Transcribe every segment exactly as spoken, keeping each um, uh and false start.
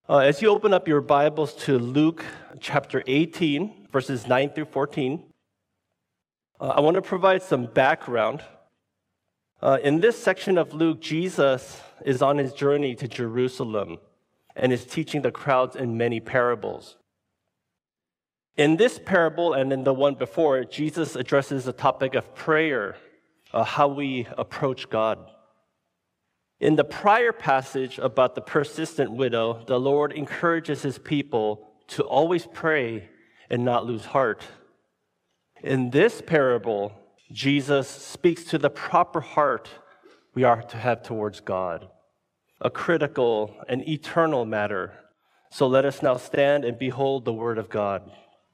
Uh, as you open up your Bibles to Luke chapter eighteen, verses nine through fourteen, uh, I want to provide some background. Uh, in this section of Luke, Jesus is on his journey to Jerusalem and is teaching the crowds in many parables. In this parable and in the one before, Jesus addresses the topic of prayer, uh, how we approach God. In the prior passage about the persistent widow, the Lord encourages his people to always pray and not lose heart. In this parable, Jesus speaks to the proper heart we are to have towards God, a critical and eternal matter. So let us now stand and behold the word of God.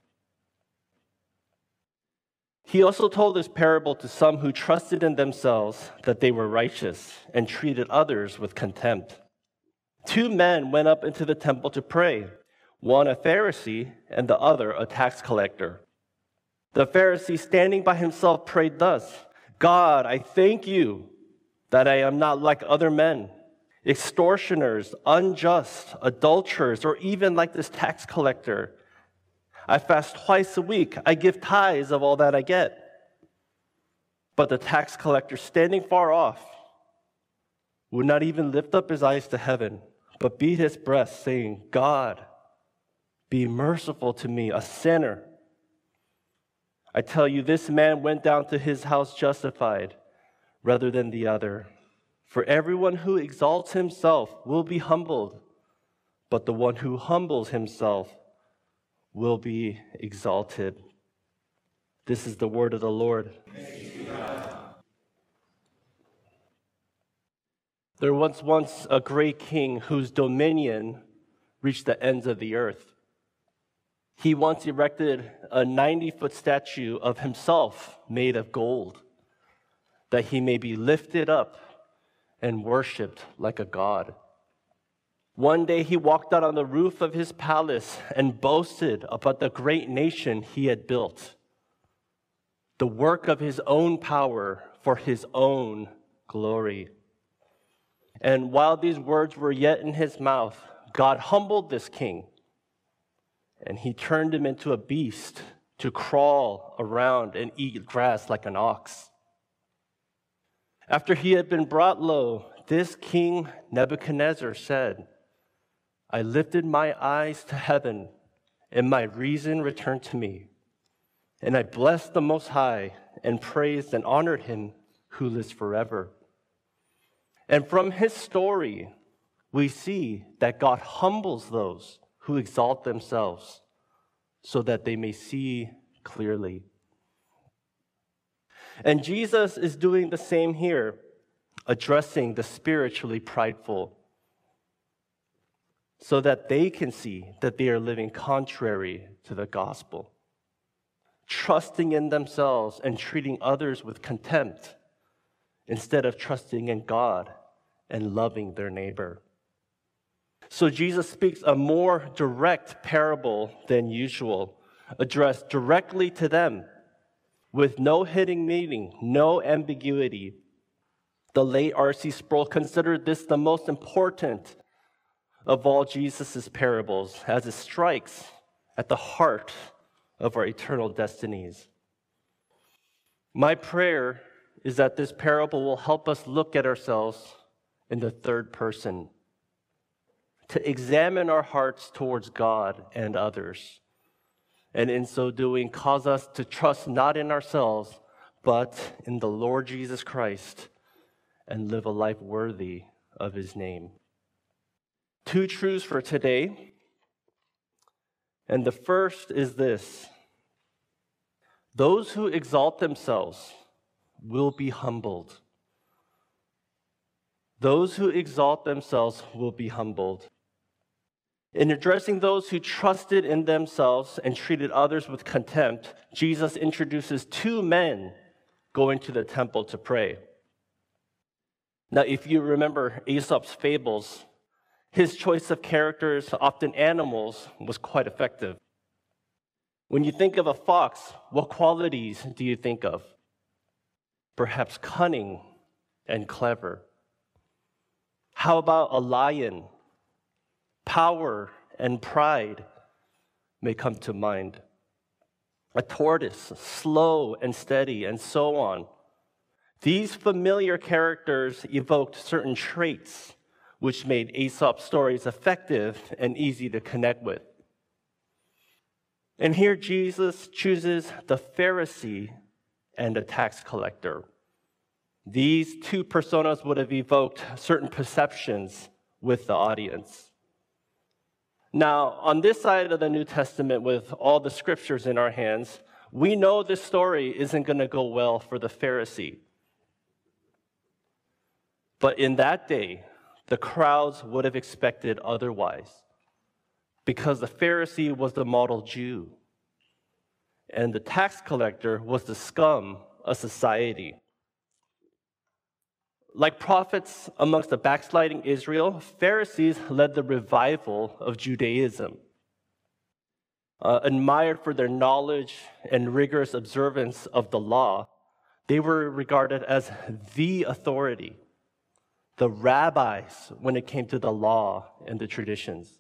He also told this parable to some who trusted in themselves that they were righteous and treated others with contempt. Two men went up into the temple to pray, one a Pharisee and the other a tax collector. The Pharisee, standing by himself, prayed thus, "God, I thank you that I am not like other men, extortioners, unjust, adulterers, or even like this tax collector. I fast twice a week. I give tithes of all that I get." But the tax collector, standing far off, would not even lift up his eyes to heaven, but beat his breast, saying, "God, be merciful to me, a sinner." I tell you, this man went down to his house justified rather than the other. For everyone who exalts himself will be humbled, but the one who humbles himself will be exalted. This is the word of the Lord. There was once a great king whose dominion reached the ends of the earth. He once erected a ninety-foot statue of himself made of gold, that he may be lifted up and worshipped like a god. One day he walked out on the roof of his palace and boasted about the great nation he had built, the work of his own power for his own glory. And while these words were yet in his mouth, God humbled this king, and he turned him into a beast to crawl around and eat grass like an ox. After he had been brought low, this king Nebuchadnezzar said, "I lifted my eyes to heaven, and my reason returned to me. And I blessed the Most High and praised and honored him who lives forever." And from his story, we see that God humbles those who exalt themselves so that they may see clearly. And Jesus is doing the same here, addressing the spiritually prideful, so that they can see that they are living contrary to the gospel, trusting in themselves and treating others with contempt instead of trusting in God and loving their neighbor. So Jesus speaks a more direct parable than usual, addressed directly to them with no hidden meaning, no ambiguity. The late R C Sproul considered this the most important of all Jesus' parables, as it strikes at the heart of our eternal destinies. My prayer is that this parable will help us look at ourselves in the third person, to examine our hearts towards God and others, and in so doing, cause us to trust not in ourselves, but in the Lord Jesus Christ, and live a life worthy of his name. Two truths for today, and the first is this: those who exalt themselves will be humbled. Those who exalt themselves will be humbled. In addressing those who trusted in themselves and treated others with contempt, Jesus introduces two men going to the temple to pray. Now, if you remember Aesop's fables, his choice of characters, often animals, was quite effective. When you think of a fox, what qualities do you think of? Perhaps cunning and clever. How about a lion? power, and pride may come to mind. A tortoise, slow and steady, and so on. These familiar characters evoked certain traits which made Aesop's stories effective and easy to connect with. And here Jesus chooses the Pharisee and the tax collector. These two personas would have evoked certain perceptions with the audience. Now, on this side of the New Testament, with all the scriptures in our hands, we know this story isn't going to go well for the Pharisee. But in that day, the crowds would have expected otherwise, because the Pharisee was the model Jew, and the tax collector was the scum of society. Like prophets amongst the backsliding Israel, Pharisees led the revival of Judaism. Uh, admired for their knowledge and rigorous observance of the law, they were regarded as the authority, the rabbis when it came to the law and the traditions.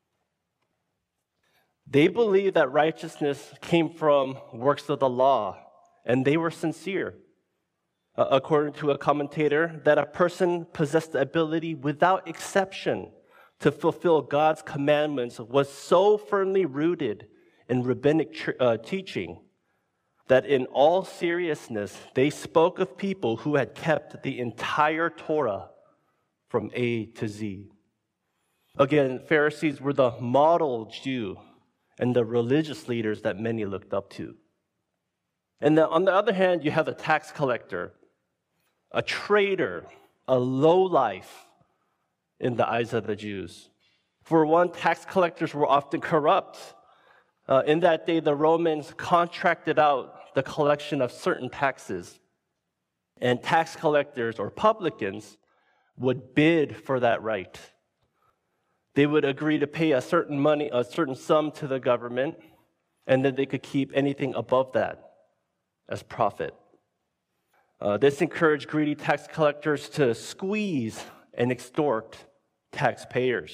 They believed that righteousness came from works of the law, and they were sincere. Uh, according to a commentator, that a person possessed the ability without exception to fulfill God's commandments was so firmly rooted in rabbinic tr- uh, teaching that in all seriousness, they spoke of people who had kept the entire Torah from A to Z. Again, Pharisees were the model Jew and the religious leaders that many looked up to. And then on the other hand, you have the tax collector, a traitor, a lowlife in the eyes of the Jews. For one, tax collectors were often corrupt. Uh, in that day, the Romans contracted out the collection of certain taxes, and tax collectors or publicans would bid for that right. They would agree to pay a certain money, a certain sum to the government, and then they could keep anything above that as profit. Uh, this encouraged greedy tax collectors to squeeze and extort taxpayers.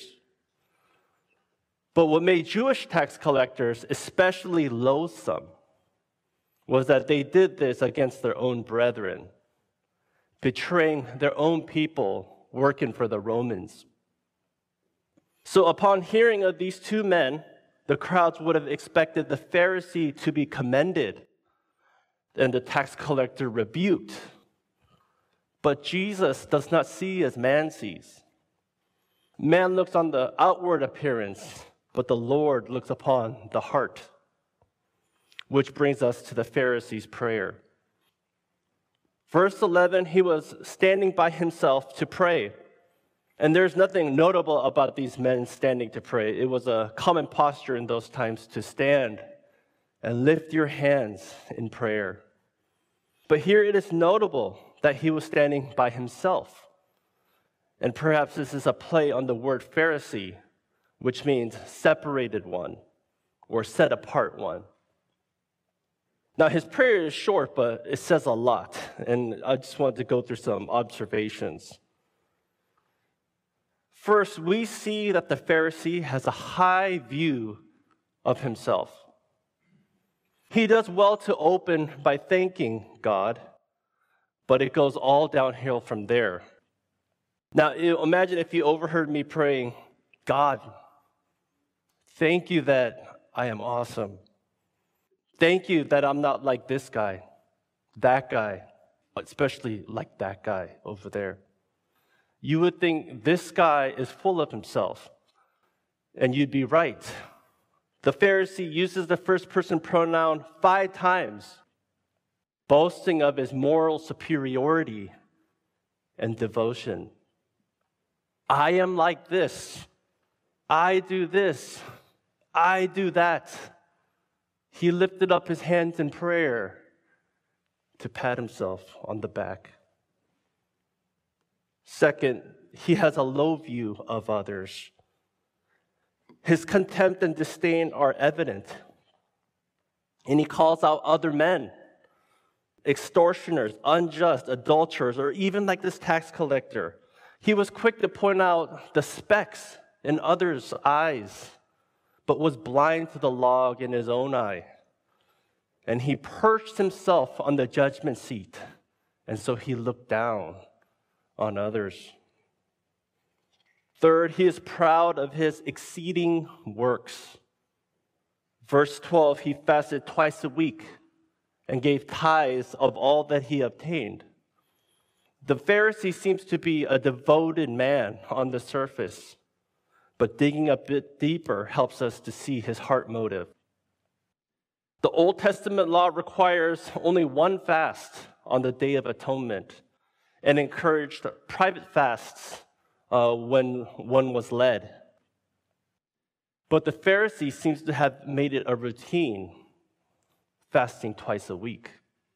But what made Jewish tax collectors especially loathsome was that they did this against their own brethren, betraying their own people working for the Romans. So upon hearing of these two men, the crowds would have expected the Pharisee to be commended and the tax collector rebuked. But Jesus does not see as man sees. Man looks on the outward appearance, but the Lord looks upon the heart. Which brings us to the Pharisee's prayer. Verse eleven, he was standing by himself to pray. And there's nothing notable about these men standing to pray. It was a common posture in those times to stand and lift your hands in prayer. But here it is notable that he was standing by himself. And perhaps this is a play on the word Pharisee, which means separated one or set apart one. Now, his prayer is short, but it says a lot. And I just wanted to go through some observations. First, we see that the Pharisee has a high view of himself. He does well to open by thanking God, but it goes all downhill from there. Now, imagine if you overheard me praying, God, thank you that I am awesome. Thank you that I'm not like this guy, that guy, especially like that guy over there. You would think this guy is full of himself, and you'd be right. The Pharisee uses the first person pronoun five times, boasting of his moral superiority and devotion. I am like this. I do this. I do that. He lifted up his hands in prayer to pat himself on the back. Second, he has a low view of others. His contempt and disdain are evident. And he calls out other men, extortioners, unjust, adulterers, or even like this tax collector. He was quick to point out the specks in others' eyes, but was blind to the log in his own eye. And he perched himself on the judgment seat, and so he looked down on others. Third, he is proud of his exceeding works. Verse twelve, he fasted twice a week and gave tithes of all that he obtained. The Pharisee seems to be a devoted man on the surface, but digging a bit deeper helps us to see his heart motive. The Old Testament law requires only one fast on the Day of Atonement and encouraged private fasts uh, when one was led. But the Pharisee seems to have made it a routine, fasting twice a week.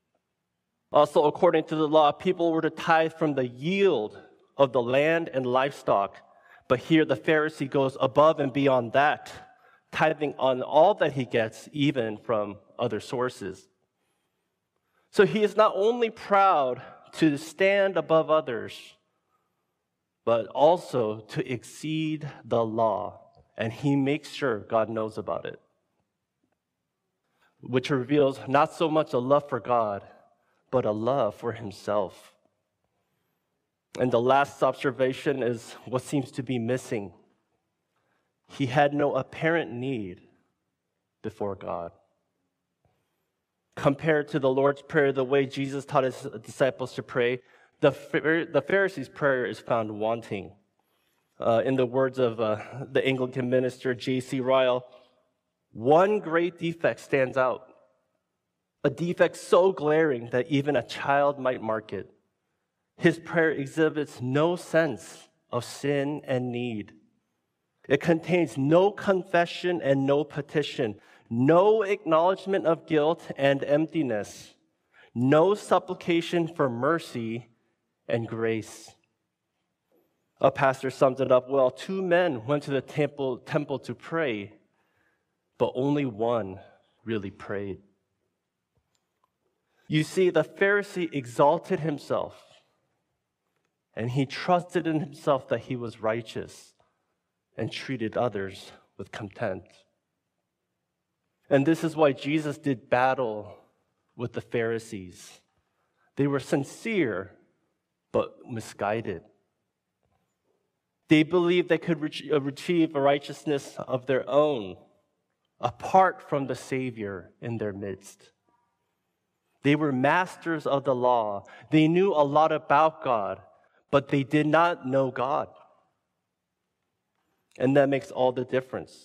Also, according to the law, people were to tithe from the yield of the land and livestock. But here the Pharisee goes above and beyond that, tithing on all that he gets, even from other sources. So he is not only proud to stand above others, but also to exceed the law. And he makes sure God knows about it, which reveals not so much a love for God, but a love for himself. And the last observation is what seems to be missing. He had no apparent need before God. Compared to the Lord's Prayer, the way Jesus taught his disciples to pray, the, the Pharisees' prayer is found wanting. Uh, in the words of uh, the Anglican minister J C Ryle, one great defect stands out. A defect so glaring that even a child might mark it. His prayer exhibits no sense of sin and need. It contains no confession and no petition, no acknowledgement of guilt and emptiness, no supplication for mercy and grace. A pastor sums it up well. Two men went to the temple, temple to pray, but only one really prayed. You see, the Pharisee exalted himself, and he trusted in himself that he was righteous and treated others with contempt. And this is why Jesus did battle with the Pharisees. They were sincere, but misguided. They believed they could achieve a righteousness of their own, apart from the Savior in their midst. They were masters of the law. They knew a lot about God, but they did not know God. And that makes all the difference.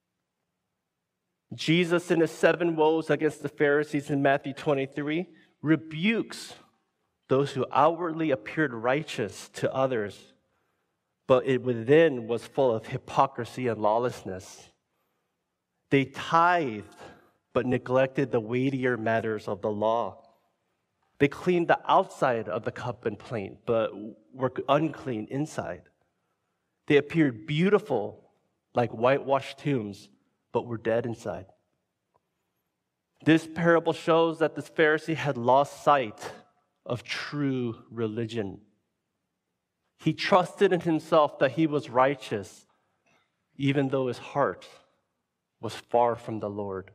Jesus, in his seven woes against the Pharisees in Matthew twenty-three, rebukes those who outwardly appeared righteous to others, but it within was full of hypocrisy and lawlessness. They tithed, but neglected the weightier matters of the law. They cleaned the outside of the cup and plate, but were unclean inside. They appeared beautiful like whitewashed tombs, but were dead inside. This parable shows that this Pharisee had lost sight of true religion. He trusted in himself that he was righteous, even though his heart was far from the Lord.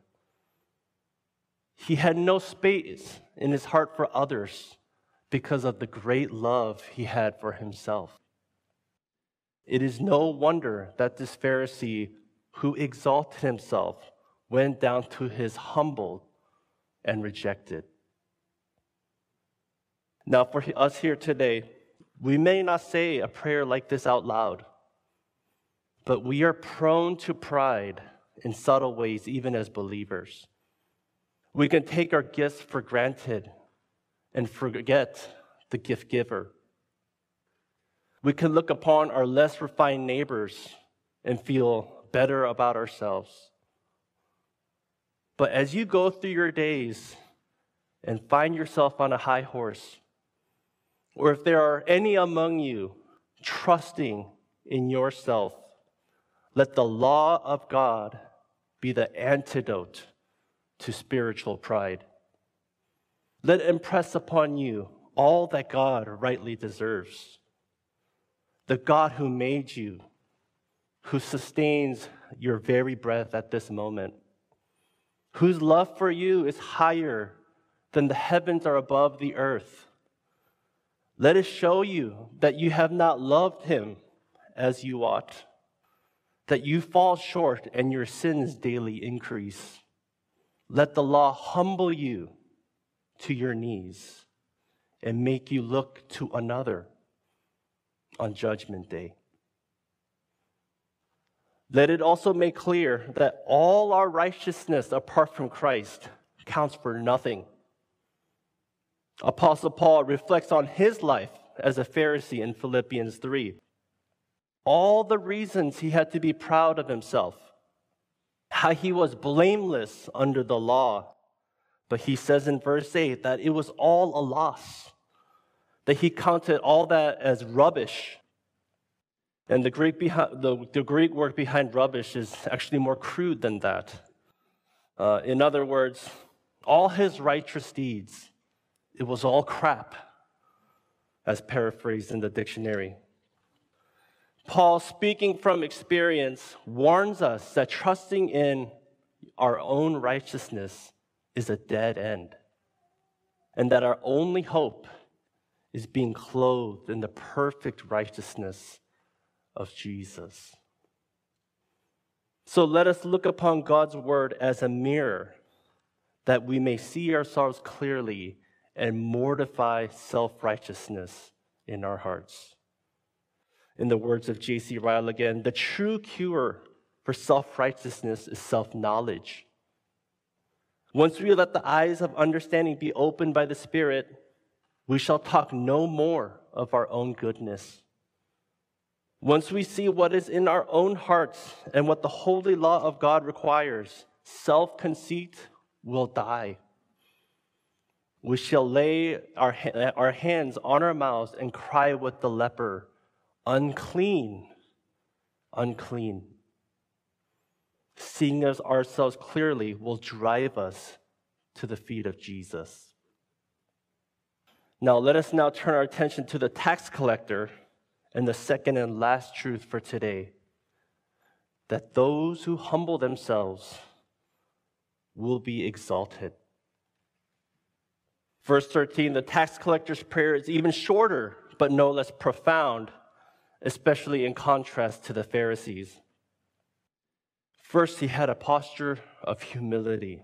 He had no space in his heart for others because of the great love he had for himself. It is no wonder that this Pharisee, who exalted himself, went down to his humbled and rejected. Now, for us here today, we may not say a prayer like this out loud, but we are prone to pride in subtle ways, even as believers. We can take our gifts for granted and forget the gift giver. We can look upon our less refined neighbors and feel better about ourselves. But as you go through your days and find yourself on a high horse, or if there are any among you trusting in yourself, let the law of God be the antidote to spiritual pride. Let it impress upon you all that God rightly deserves. The God who made you, who sustains your very breath at this moment, whose love for you is higher than the heavens are above the earth. Let it show you that you have not loved him as you ought, that you fall short and your sins daily increase. Let the law humble you to your knees and make you look to another on Judgment Day. Let it also make clear that all our righteousness apart from Christ counts for nothing. Apostle Paul reflects on his life as a Pharisee in Philippians three. All the reasons he had to be proud of himself, how he was blameless under the law. But he says in verse eight that it was all a loss, that he counted all that as rubbish. And the Greek, behind, the, the Greek word behind rubbish is actually more crude than that. Uh, in other words, all his righteous deeds, it was all crap, as paraphrased in the dictionary. Paul, speaking from experience, warns us that trusting in our own righteousness is a dead end, and that our only hope is being clothed in the perfect righteousness of Jesus. So let us look upon God's word as a mirror, that we may see ourselves clearly and mortify self-righteousness in our hearts. In the words of J C Ryle again, the true cure for self-righteousness is self-knowledge. Once we let the eyes of understanding be opened by the Spirit, we shall talk no more of our own goodness. Once we see what is in our own hearts and what the holy law of God requires, self-conceit will die. We shall lay our, our hands on our mouths and cry with the leper, unclean, unclean. Seeing us ourselves clearly will drive us to the feet of Jesus. Now, let us now turn our attention to the tax collector and the second and last truth for today, that those who humble themselves will be exalted. Verse thirteen, the tax collector's prayer is even shorter, but no less profound, especially in contrast to the Pharisees. First, he had a posture of humility.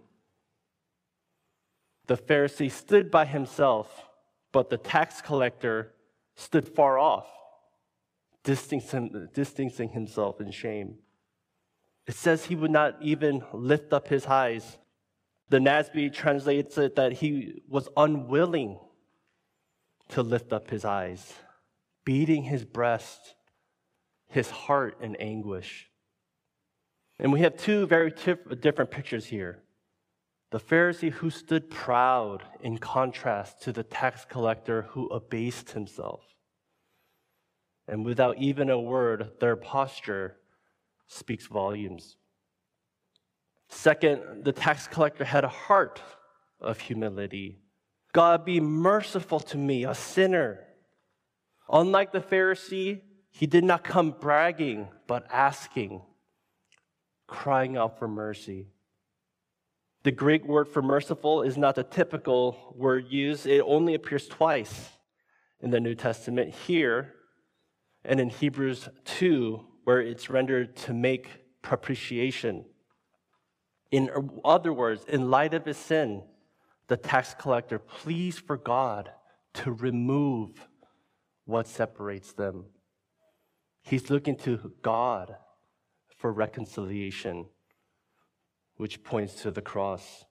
The Pharisee stood by himself, but the tax collector stood far off, distancing, distancing himself in shame. It says he would not even lift up his eyes. The N A S B translates it that he was unwilling to lift up his eyes, beating his breast, his heart in anguish. And we have two very tif- different pictures here. The Pharisee who stood proud in contrast to the tax collector who abased himself. And without even a word, their posture speaks volumes. Second, the tax collector had a heart of humility. God, be merciful to me, a sinner. Unlike the Pharisee, he did not come bragging, but asking, crying out for mercy. The Greek word for merciful is not the typical word used. It only appears twice in the New Testament, here and in Hebrews two, where it's rendered to make propitiation. In other words, in light of his sin, the tax collector pleads for God to remove what separates them. He's looking to God for reconciliation, which points to the cross.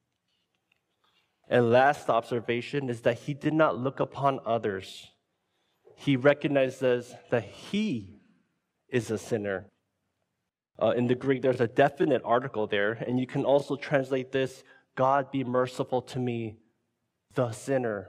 And last observation is that he did not look upon others. He recognizes that he is a sinner. Uh, in the Greek, there's a definite article there, and you can also translate this, God be merciful to me, the sinner.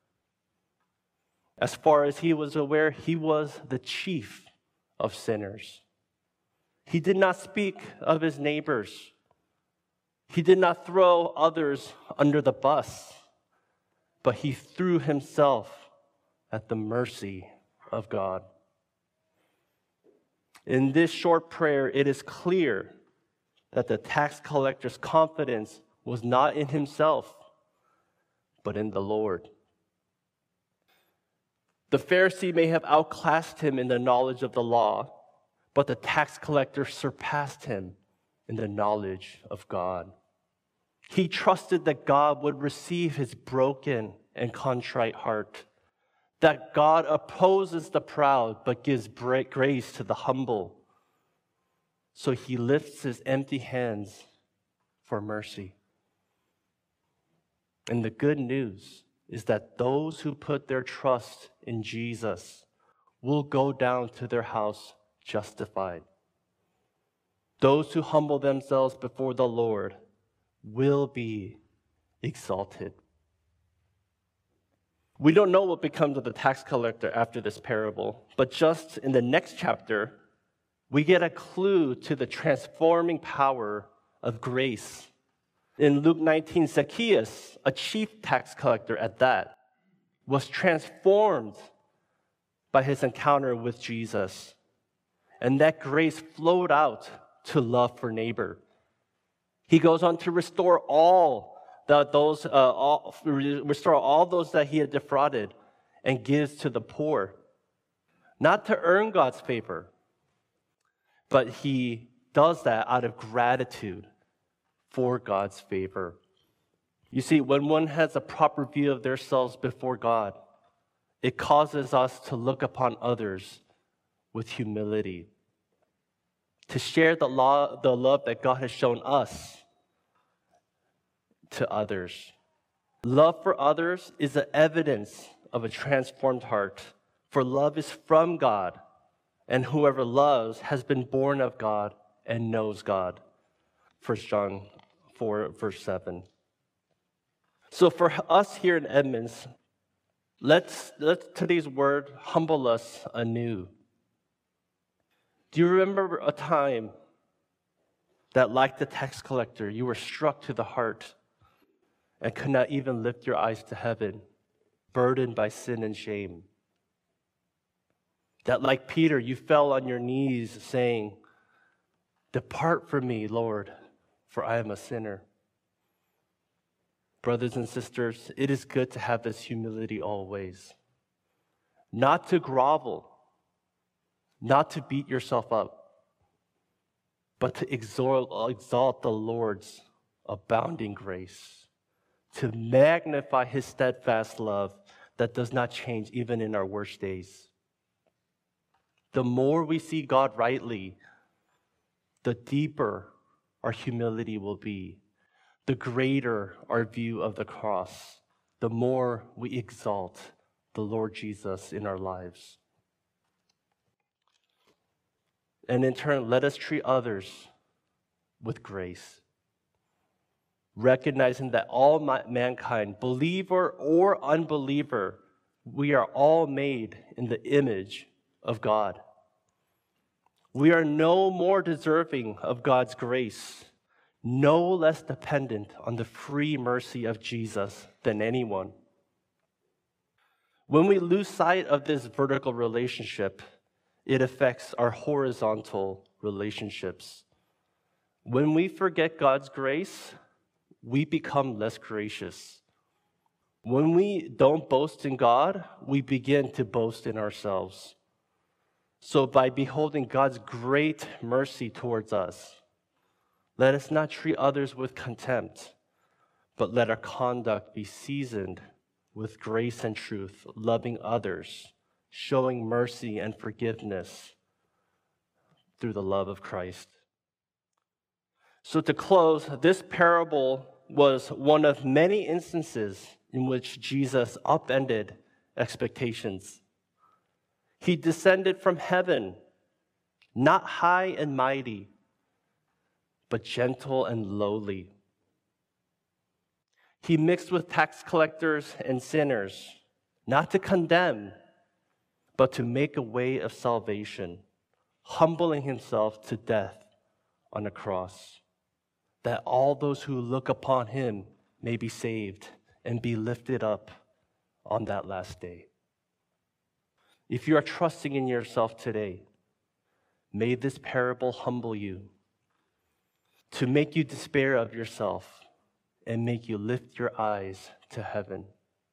As far as he was aware, he was the chief of sinners. He did not speak of his neighbors. He did not throw others under the bus, but he threw himself at the mercy of God. In this short prayer, it is clear that the tax collector's confidence was not in himself, but in the Lord. The Pharisee may have outclassed him in the knowledge of the law, but the tax collector surpassed him in the knowledge of God. He trusted that God would receive his broken and contrite heart, that God opposes the proud but gives grace to the humble. So he lifts his empty hands for mercy. And the good news is that those who put their trust in Jesus will go down to their house justified. Those who humble themselves before the Lord will be exalted. We don't know what becomes of the tax collector after this parable, but just in the next chapter, we get a clue to the transforming power of grace. In Luke nineteen, Zacchaeus, a chief tax collector at that, was transformed by his encounter with Jesus. And that grace flowed out to love for neighbor. He goes on to restore all the, those, uh, all, restore all those that he had defrauded and gives to the poor. Not to earn God's favor, but he does that out of gratitude for God's favor. You see, when one has a proper view of themselves before God, it causes us to look upon others with humility, to share the, law, the love that God has shown us to others. Love for others is the evidence of a transformed heart, for love is from God, and whoever loves has been born of God and knows God. First John four, verse seven. So for us here in Edmonds, let's, let today's word humble us anew. Do you remember a time that, like the tax collector, you were struck to the heart and could not even lift your eyes to heaven, burdened by sin and shame? That, like Peter, you fell on your knees saying, "Depart from me, Lord, for I am a sinner." Brothers and sisters, it is good to have this humility always. Not to grovel, not to beat yourself up, but to exalt, exalt the Lord's abounding grace, to magnify his steadfast love that does not change even in our worst days. The more we see God rightly, the deeper our humility will be, the greater our view of the cross, the more we exalt the Lord Jesus in our lives. And in turn, let us treat others with grace, recognizing that all mankind, believer or unbeliever, we are all made in the image of God. We are no more deserving of God's grace, no less dependent on the free mercy of Jesus than anyone. When we lose sight of this vertical relationship, it affects our horizontal relationships. When we forget God's grace, we become less gracious. When we don't boast in God, we begin to boast in ourselves. So by beholding God's great mercy towards us, let us not treat others with contempt, but let our conduct be seasoned with grace and truth, loving others, showing mercy and forgiveness through the love of Christ. So to close, this parable was one of many instances in which Jesus upended expectations. He descended from heaven, not high and mighty, but gentle and lowly. He mixed with tax collectors and sinners, not to condemn, but to make a way of salvation, humbling himself to death on a cross, that all those who look upon him may be saved and be lifted up on that last day. If you are trusting in yourself today, may this parable humble you, to make you despair of yourself and make you lift your eyes to heaven.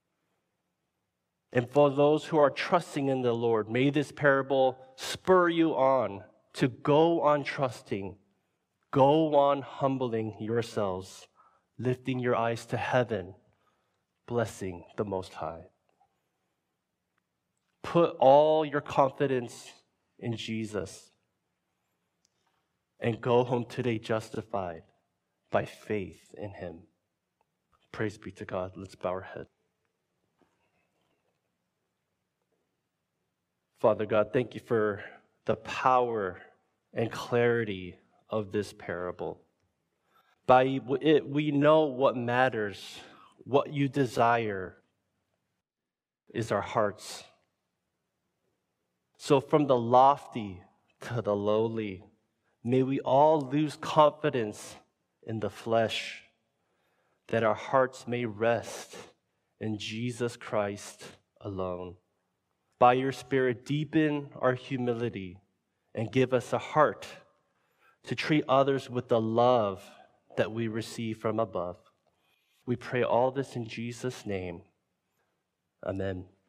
And for those who are trusting in the Lord, may this parable spur you on to go on trusting, go on humbling yourselves, lifting your eyes to heaven, blessing the Most High. Put all your confidence in Jesus and go home today justified by faith in him. Praise be to God. Let's bow our head. Father God, thank you for the power and clarity of this parable. By it, we know what matters, what you desire is our hearts. So from the lofty to the lowly, may we all lose confidence in the flesh, that our hearts may rest in Jesus Christ alone. By your Spirit, deepen our humility and give us a heart to treat others with the love that we receive from above. We pray all this in Jesus' name. Amen.